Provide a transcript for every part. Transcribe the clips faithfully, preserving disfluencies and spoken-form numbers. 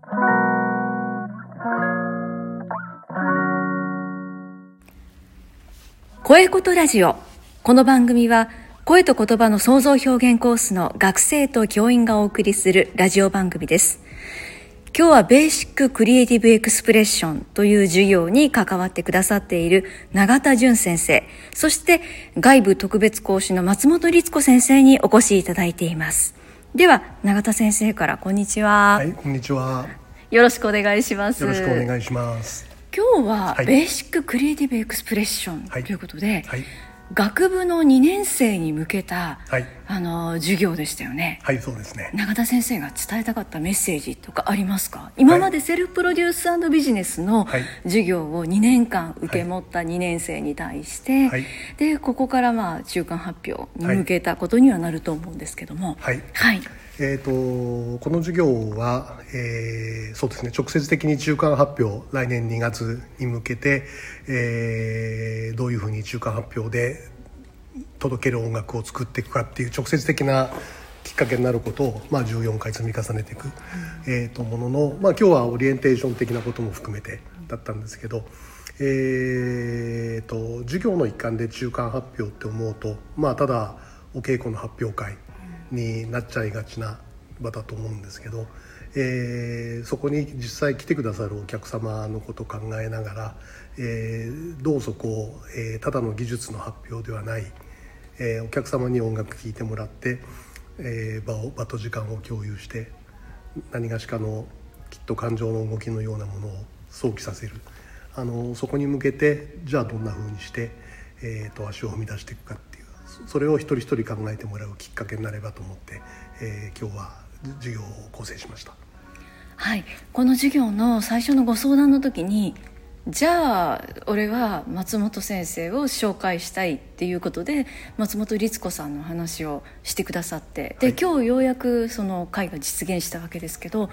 声ことラジオ。この番組は声と言葉の創造表現コースの学生と教員がお送りするラジオ番組です。今日はベーシッククリエイティブエクスプレッションという授業に関わってくださっている永田純先生、そして外部特別講師の松本律子先生にお越しいただいています。では永田先生からこんにちは。 はい、こんにちは。 よろしくお願いします。 よろしくお願いします。 今日はベーシッククリエイティブエクスプレッションということで、はいはい、学部のにねん生に向けた、はい、あの授業でしたよね。 はい、そうですね。 永田先生が伝えたかったメッセージとかありますか？今までセルフプロデュース&ビジネスの授業をにねんかん受け持ったにねん生に対して、はい、でここからまあ中間発表に向けたことにはなると思うんですけども、 はい、はいえー、とこの授業は、えーそうですね、直接的に中間発表来年にがつに向けて、えー、どういうふうに中間発表で届ける音楽を作っていくかっていう直接的なきっかけになることを、まあ、じゅうよんかい積み重ねていく、うんえー、とものの、まあ、今日はオリエンテーション的なことも含めてだったんですけど、えー、と授業の一環で中間発表って思うと、まあ、ただお稽古の発表会になっちゃいがちな場だと思うんですけど、えー、そこに実際来てくださるお客様のことを考えながら、えー、どうそこを、えー、ただの技術の発表ではない、えー、お客様に音楽聴いてもらって、えー、場を場と時間を共有して何がしかのきっと感情の動きのようなものを想起させる、あのそこに向けてじゃあどんな風にして、えー、と足を踏み出していくかっていう、それを一人一人考えてもらうきっかけになればと思って、えー、今日は授業を構成しました。 はい、この授業の最初のご相談の時に、じゃあ俺は松本先生を紹介したいっていうことで松本律子さんの話をしてくださって、で、はい、今日ようやくその会が実現したわけですけど、はい、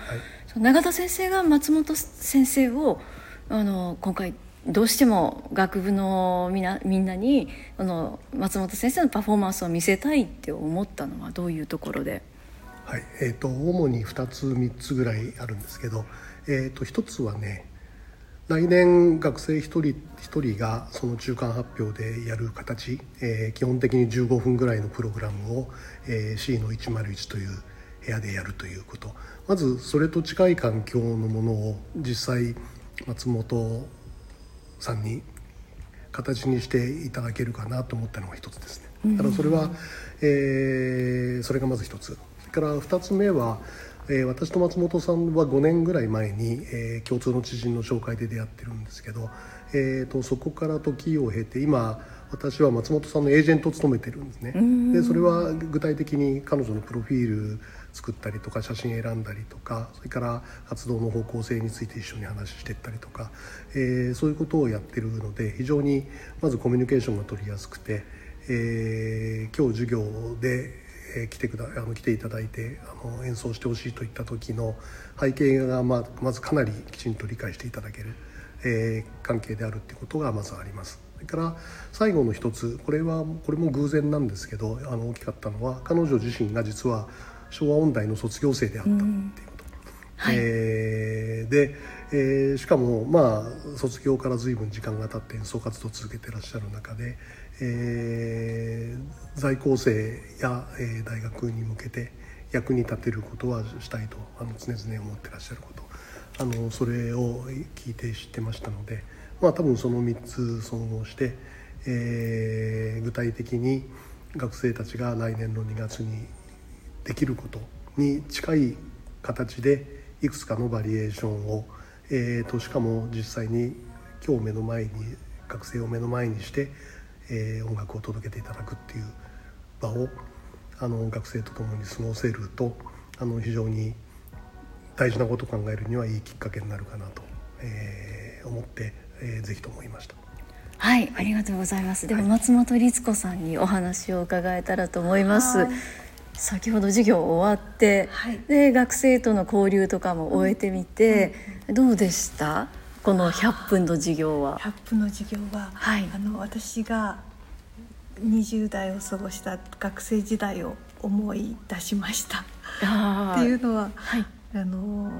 永田先生が松本先生をあの今回どうしても学部のみんな、みんなにあの松本先生のパフォーマンスを見せたいって思ったのはどういうところで？ はいえー、と主にふたつみっつぐらいあるんですけど、えー、とひとつはね、来年学生一人一人がその中間発表でやる形、えー、基本的にじゅうごふんぐらいのプログラムを、えー、シー のいちまるいちという部屋でやるということ、まずそれと近い環境のものを実際松本さんに形にしていただけるかなと思ったのが一つですね。だからそれは、えー、それがまず一つ。それから二つ目は、えー、私と松本さんはごねんぐらい前に、えー、共通の知人の紹介で出会ってるんですけど、えー、とそこから時を経て今私は松本さんのエージェントを務めてるんですね。でそれは具体的に彼女のプロフィール作ったりとか写真選んだりとか、それから活動の方向性について一緒に話していったりとか、えー、そういうことをやってるので非常にまずコミュニケーションが取りやすくて、えー、今日授業で来てくだあの来ていただいてあの演奏してほしいといった時の背景が ま, まずかなりきちんと理解していただける、えー、関係であるということがまずあります。それから最後の一つ、これはこれも偶然なんですけど、あの大きかったのは彼女自身が実は昭和音大の卒業生であったっていうこと、はいえー、で、えー、しかもまあ卒業から随分時間が経って演奏活動を続けていらっしゃる中で、えー、在校生や、えー、大学に向けて役に立てることはしたいとあの常々思ってらっしゃること、あのそれを聞いて知ってましたので、まあ、多分そのみっつ総合して、えー、具体的に学生たちが来年のにがつにできることに近い形でいくつかのバリエーションを、えー、としかも実際に今日目の前に学生を目の前にして、えー、音楽を届けていただくっていう場をあの学生と共に過ごせるとあの非常に大事なことを考えるにはいいきっかけになるかなと、えー、思って、えー、ぜひと思いました。 はい、ありがとうございます。でも松本律子さんにお話を伺えたらと思います。はい、先ほど授業終わって、はい、で学生との交流とかも終えてみて、うん、どうでしたこのひゃっぷんの授業は？ ひゃっぷんの授業は、はい、あの私がにじゅう代を過ごした学生時代を思い出しました。っていうのは、はい、あの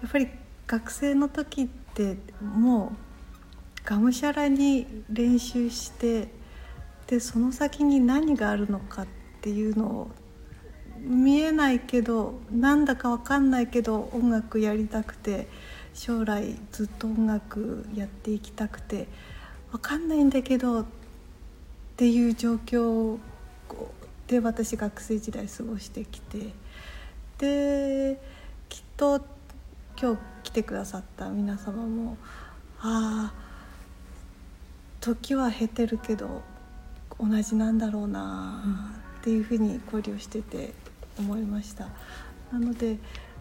やっぱり学生の時ってもうがむしゃらに練習して、でその先に何があるのかっていうのを見えないけど、なんだか分かんないけど音楽やりたくて、将来ずっと音楽やっていきたくて、分かんないんだけどっていう状況で私学生時代過ごしてきて、できっと今日来てくださった皆様も、ああ時は経てるけど同じなんだろうなっていうふうに交流してて思いました。なので、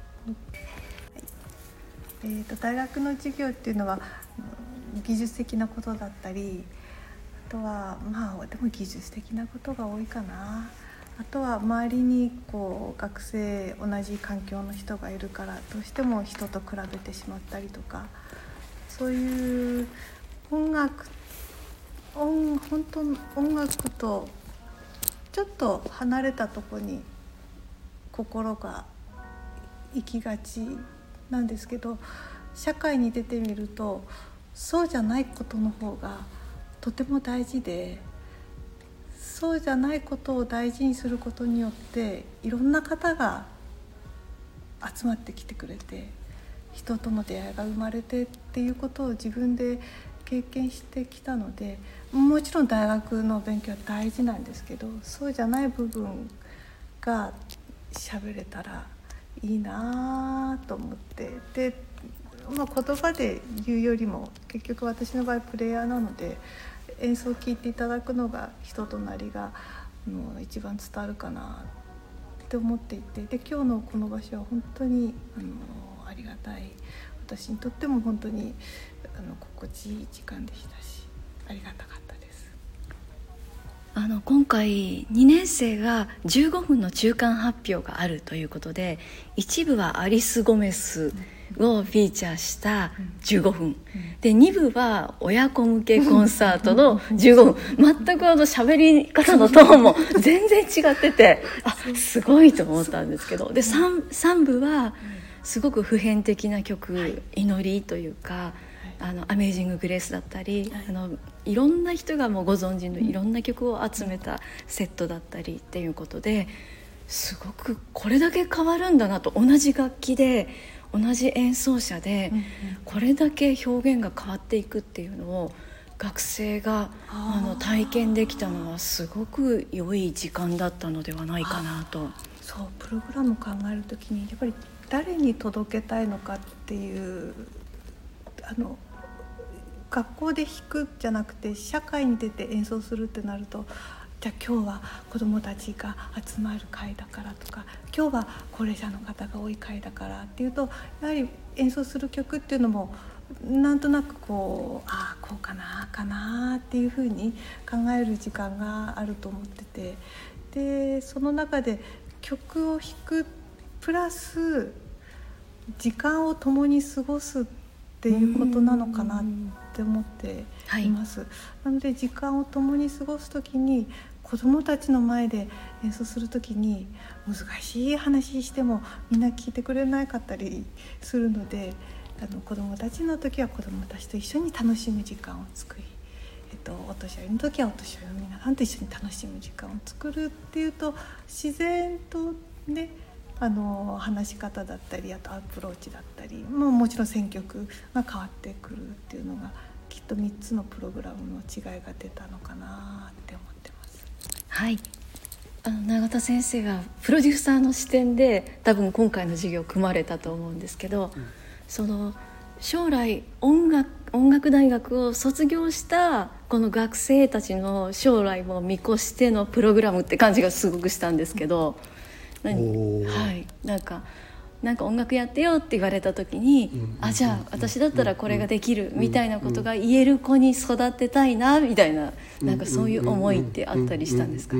えーと、大学の授業っていうのは技術的なことだったり、あとはまあでも技術的なことが多いかな。あとは周りにこう学生同じ環境の人がいるからどうしても人と比べてしまったりとか、そういう音楽音本当の音楽とちょっと離れたところに心が行きがちなんですけど、社会に出てみるとそうじゃないことの方がとても大事で、そうじゃないことを大事にすることによっていろんな方が集まってきてくれて、人との出会いが生まれてっていうことを自分で経験してきたので、もちろん大学の勉強は大事なんですけど、そうじゃない部分が喋れたらいいなと思って、で、まあ、言葉で言うよりも結局私の場合プレイヤーなので、演奏を聴いていただくのが人となりがもう一番伝わるかなって思っていて、で今日のこの場所は本当にあのありがたい、私にとっても本当にあの心地いい時間でしたし、ありがたかったです。 あの今回にねん生がじゅうごふんの中間発表があるということで、一部はアリス・ゴメスをフィーチャーしたじゅうごふん、でに部は親子向けコンサートのじゅうごふん、全くあの喋り方のトーンも全然違ってて、あ、すごいと思ったんですけど、で 3, 3部はすごく普遍的な曲、はい、祈りというか、あのアメージング・グレースだったり、はい、あのいろんな人がもうご存知のいろんな曲を集めたセットだったりっていうことで、すごくこれだけ変わるんだなと、同じ楽器で同じ演奏者でこれだけ表現が変わっていくっていうのを学生があの体験できたのはすごく良い時間だったのではないかなと。 そう、プログラムを考えるときにやっぱり誰に届けたいのかっていう、あの学校で弾くじゃなくて社会に出て演奏するってなると、じゃあ今日は子どもたちが集まる会だからとか、今日は高齢者の方が多い会だからっていうと、やはり演奏する曲っていうのもなんとなくこう、ああこうかなかなっていうふうに考える時間があると思ってて、でその中で曲を弾くプラス時間を共に過ごすっていうことなのかなって思っています、はい、なので時間を共に過ごすときに子どもたちの前で演奏するときに難しい話してもみんな聞いてくれなかったりするので、あの子どもたちの時は子どもたちと一緒に楽しむ時間を作り、えっと、お年寄りの時はお年寄りの皆さんと一緒に楽しむ時間を作るっていうと、自然とね、あの話し方だったり、あとアプローチだったり、もうもちろん選曲が変わってくるっていうのが、きっとみっつのプログラムの違いが出たのかなって思ってます。 はい、あの永田先生がプロデューサーの視点で多分今回の授業を組まれたと思うんですけど、うん、その将来音楽、音楽大学を卒業したこの学生たちの将来も見越してのプログラムって感じがすごくしたんですけど、何、はい、なんかなんか音楽やってよって言われた時に、うん、あ、じゃあ私だったらこれができるみたいなことが言える子に育てたいなみたいな、なんかそういう思いってあったりしたんですか？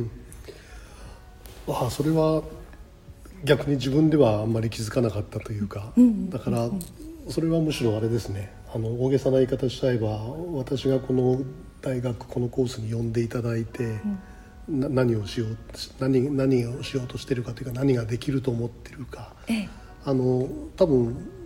あ、それは逆に自分ではあんまり気づかなかったというか、うん、だからそれはむしろあれですね、あの大げさな言い方しちゃえば、私がこの大学このコースに呼んでいただいて、うんな何をしよう 何, 何をしようとしてるかというか、何ができると思ってるか、ええ、あの多分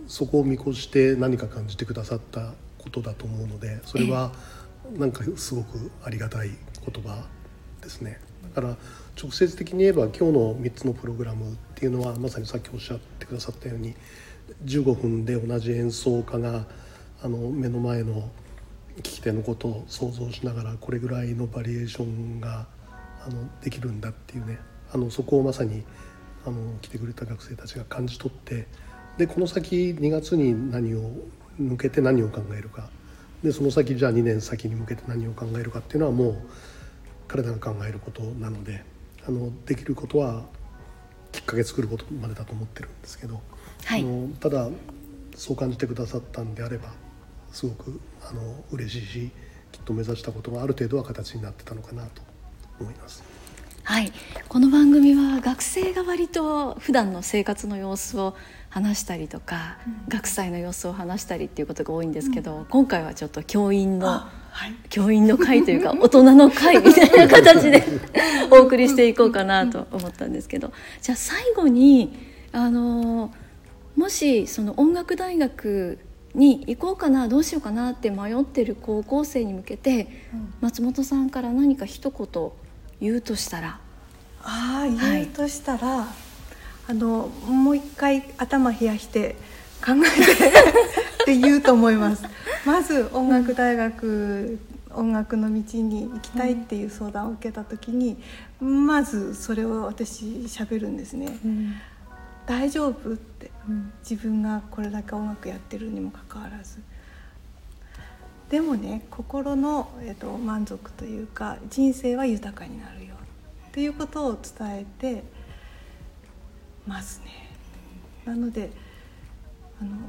そこを見越して何か感じてくださったことだと思うので、それはなんかすごくありがたい言葉ですね。だから直接的に言えば今日のみっつのプログラムっていうのはまさにさっきおっしゃってくださったようにじゅうごふんで同じ演奏家があの目の前の聞き手のことを想像しながらこれぐらいのバリエーションがあのできるんだっていうね、あのそこをまさにあの来てくれた学生たちが感じ取って、でこの先にがつに何を向けて何を考えるかで、その先じゃあにねん先に向けて何を考えるかっていうのはもう彼らが考えることなので、あのできることはきっかけ作ることまでだと思ってるんですけど、はい、あのただそう感じてくださったんであればすごくあの嬉しいし、きっと目指したことがある程度は形になってたのかなと思います。 はい、この番組は学生が割と普段の生活の様子を話したりとか、うん、学祭の様子を話したりっていうことが多いんですけど、うん、今回はちょっと教員の、はい、教員の会というか大人の会みたいな形でお送りしていこうかなと思ったんですけど、じゃあ最後にあのもしその音楽大学に行こうかなどうしようかなって迷ってる高校生に向けて、うん、松本さんから何か一言言うとしたら、 ああ言うとしたら、はい、あのもう一回頭冷やして考えてって言うと思います。まず音楽大学、うん、音楽の道に行きたいっていう相談を受けた時に、うん、まずそれを私喋るんですね、うん、大丈夫って、うん、自分がこれだけ音楽やってるにもかかわらずでもね、心の、えーと、満足というか人生は豊かになるよっていうことを伝えてますね。なので、あの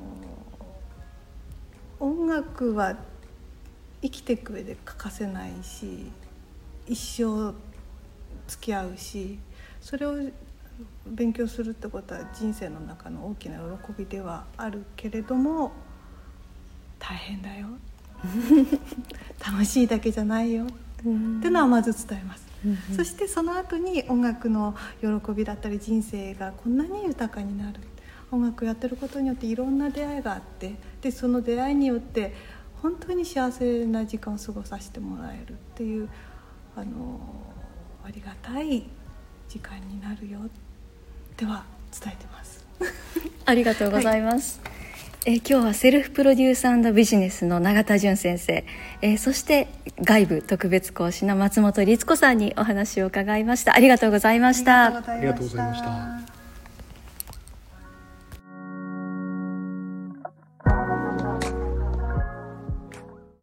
ー、音楽は生きていく上で欠かせないし、一生付き合うし、それを勉強するってことは人生の中の大きな喜びではあるけれども大変だよ楽しいだけじゃないよっていうのはまず伝えます、うんうん、そしてその後に音楽の喜びだったり人生がこんなに豊かになる、音楽やってることによっていろんな出会いがあって、でその出会いによって本当に幸せな時間を過ごさせてもらえるっていう、あのありがたい時間になるよでは伝えてますありがとうございます、はい、えー、今日はセルフプロデュース&ビジネスの永田純先生、えー、そして外部特別講師の松本律子さんにお話を伺いました。ありがとうございました。 ありがとうございました。